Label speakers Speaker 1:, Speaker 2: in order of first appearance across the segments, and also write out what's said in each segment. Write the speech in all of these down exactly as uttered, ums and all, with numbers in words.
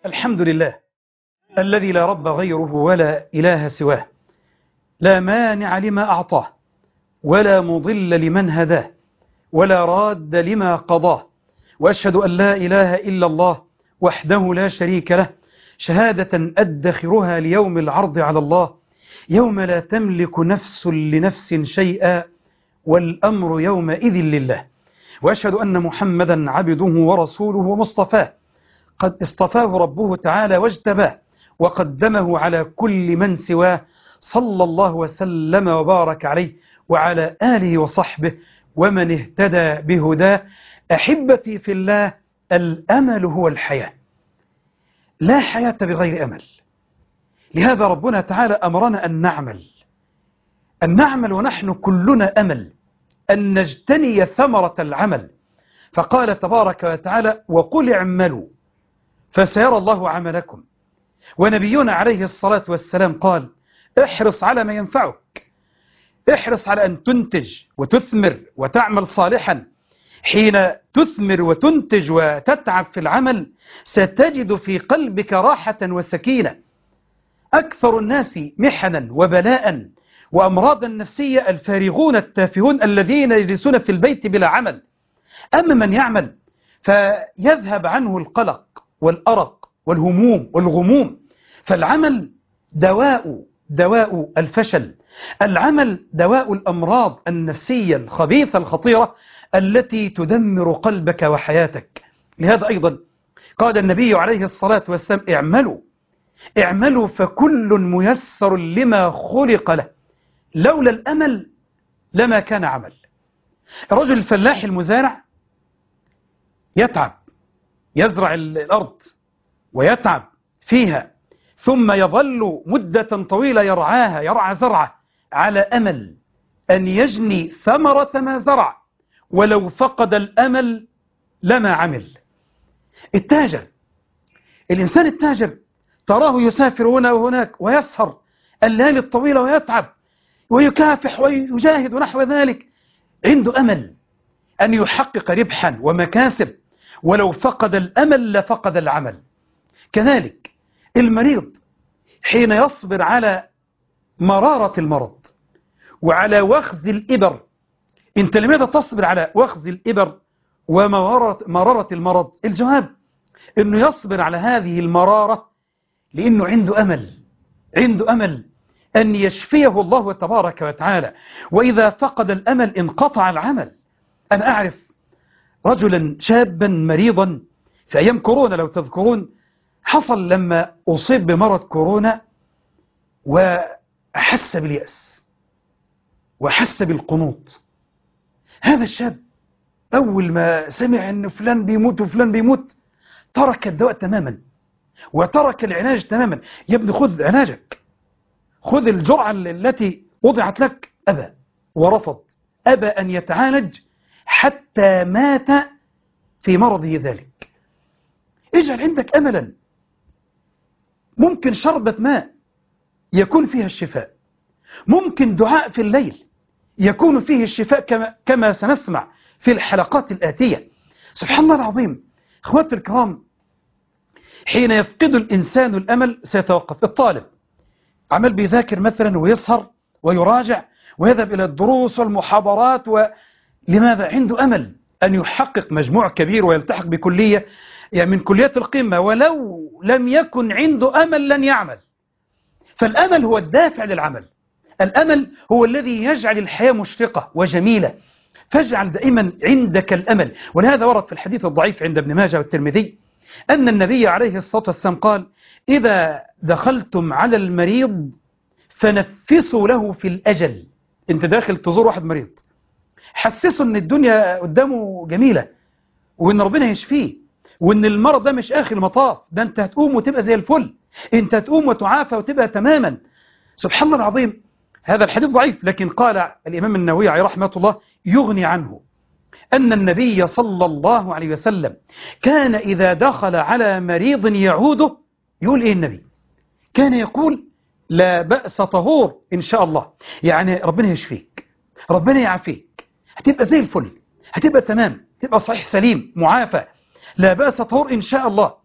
Speaker 1: الحمد لله الذي لا رب غيره ولا إله سواه، لا مانع لما أعطاه ولا مضل لمن هداه ولا راد لما قضاه، وأشهد أن لا إله إلا الله وحده لا شريك له، شهادة أدخرها ليوم العرض على الله، يوم لا تملك نفس لنفس شيئا والأمر يومئذ لله. وأشهد أن محمدا عبده ورسوله ومصطفاه، قد اصطفاه ربه تعالى واجتباه وقدمه على كل من سواه، صلى الله وسلم وبارك عليه وعلى آله وصحبه ومن اهتدى بهداه. أحبتي في الله، الأمل هو الحياة، لا حياة بغير أمل. لهذا ربنا تعالى أمرنا أن نعمل أن نعمل ونحن كلنا أمل أن نجتني ثمرة العمل. فقال تبارك وتعالى: وقل اعملوا فسيرى الله عملكم. ونبينا عليه الصلاة والسلام قال: احرص على ما ينفعك، احرص على أن تنتج وتثمر وتعمل صالحا. حين تثمر وتنتج وتتعب في العمل ستجد في قلبك راحة وسكينة. أكثر الناس محنا وبلاء وأمراضا نفسية الفارغون التافهون الذين يجلسون في البيت بلا عمل. أما من يعمل فيذهب عنه القلق والأرق والهموم والغموم. فالعمل دواء دواء الفشل، العمل دواء الأمراض النفسية الخبيثة الخطيرة التي تدمر قلبك وحياتك. لهذا أيضا قال النبي عليه الصلاة والسلام: اعملوا اعملوا فكل ميسر لما خلق له. لولا الأمل لما كان عمل. الرجل الفلاح المزارع يتعب، يزرع الأرض ويتعب فيها، ثم يظل مدة طويلة يرعاها، يرعى زرعه على أمل أن يجني ثمرة ما زرع، ولو فقد الأمل لما عمل. التاجر، الإنسان التاجر تراه يسافر هنا وهناك ويسهر الليالي الطويلة ويتعب ويكافح ويجاهد ونحو ذلك، عنده أمل أن يحقق ربحا ومكاسب، ولو فقد الأمل لفقد العمل. كذلك المريض حين يصبر على مرارة المرض وعلى وخز الإبر. أنت لماذا تصبر على وخز الإبر ومرارة المرض؟ الجواب أنه يصبر على هذه المرارة لأنه عنده أمل، عنده أمل أن يشفيه الله تبارك وتعالى. وإذا فقد الأمل انقطع العمل. أنا أعرف رجلا شابا مريضا في أيام كورونا، لو تذكرون، حصل لما أصيب بمرض كورونا وأحس باليأس وأحس بالقنوط. هذا الشاب أول ما سمع أن فلان بيموت وفلان بيموت ترك الدواء تماما وترك العلاج تماما. يا ابني خذ علاجك، خذ الجرعة التي وضعت لك. أبى ورفض، أبى أن يتعالج حتى مات في مرضه ذلك. اجعل عندك أملا، ممكن شربة ماء يكون فيها الشفاء، ممكن دعاء في الليل يكون فيه الشفاء كما, كما سنسمع في الحلقات الآتية. سبحان الله العظيم. اخواتي الكرام، حين يفقد الإنسان الأمل سيتوقف. الطالب عمل بيذاكر مثلا ويسهر ويراجع ويذهب إلى الدروس والمحاضرات، ولماذا؟ عنده أمل أن يحقق مجموع كبير ويلتحق بكلية يعني من كليات القمة، ولو لم يكن عنده أمل لن يعمل. فالأمل هو الدافع للعمل، الأمل هو الذي يجعل الحياة مشرقة وجميلة. فاجعل دائما عندك الأمل. ولهذا ورد في الحديث الضعيف عند ابن ماجه والترمذي أن النبي عليه الصلاة والسلام قال: إذا دخلتم على المريض فنفسوا له في الأجل. انت داخل تزور واحد مريض، حسسه ان الدنيا قدامه جميلة وان ربنا يشفيه وان المرض ده مش آخر المطاف، ده انت هتقوم وتبقى زي الفل، انت هتقوم وتعافى وتبقى تماما. سبحان الله العظيم. هذا الحديث ضعيف، لكن قال الإمام النووي عليه رحمة الله يغني عنه أن النبي صلى الله عليه وسلم كان إذا دخل على مريض يعوده يقول إيه النبي؟ كان يقول: لا بأس طهور إن شاء الله. يعني ربنا يشفيك، ربنا يعافيك، هتبقى زي الفل، هتبقى تمام، هتبقى صحيح سليم معافى. لا بأس طهور إن شاء الله.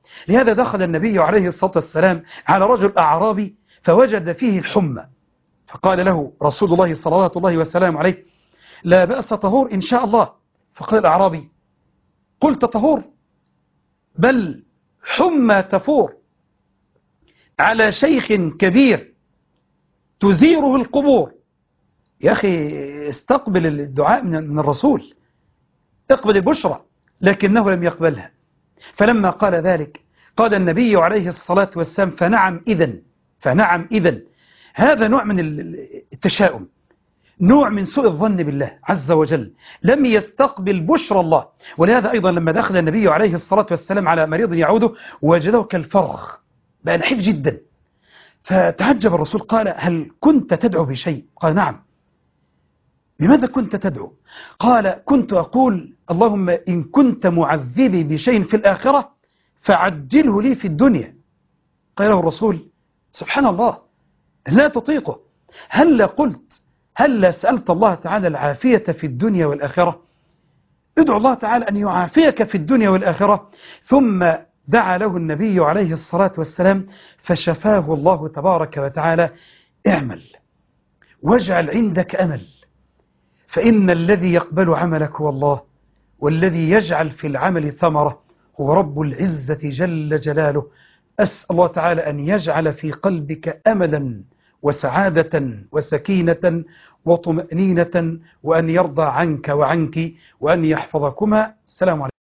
Speaker 1: لهذا دخل النبي عليه الصلاة والسلام على رجل أعرابي فوجد فيه الحمى، فقال له رسول الله صلوات الله والسلام عليه: لا بأس طهور إن شاء الله. فقال الأعرابي: قلت طهور؟ بل حمى تفور على شيخ كبير تزيره القبور. يا أخي استقبل الدعاء من الرسول، اقبل البشرى، لكنه لم يقبلها. فلما قال ذلك قال النبي عليه الصلاة والسلام: فنعم إذن، فنعم إذن. هذا نوع من التشاؤم، نوع من سوء الظن بالله عز وجل، لم يستقبل بشرى الله. ولهذا أيضا لما دخل النبي عليه الصلاة والسلام على مريض يعوده وجده كالفرخ، بقى نحيف جدا. فتعجب الرسول، قال: هل كنت تدعو بشيء؟ قال: نعم. بماذا كنت تدعو؟ قال: كنت أقول: اللهم إن كنت معذبي بشيء في الآخرة فعجله لي في الدنيا. قال له الرسول: سبحان الله، لا تطيقه. هل قلت هل سألت الله تعالى العافية في الدنيا والآخرة؟ ادعو الله تعالى أن يعافيك في الدنيا والآخرة. ثم دعا له النبي عليه الصلاة والسلام فشفاه الله تبارك وتعالى. اعمل واجعل عندك أمل، فإن الذي يقبل عملك هو الله، والذي يجعل في العمل ثمرة هو رب العزة جل جلاله. أسأل الله تعالى أن يجعل في قلبك أملا وسعادة وسكينة وطمأنينة، وأن يرضى عنك وعنك، وأن يحفظكما. السلام عليكم.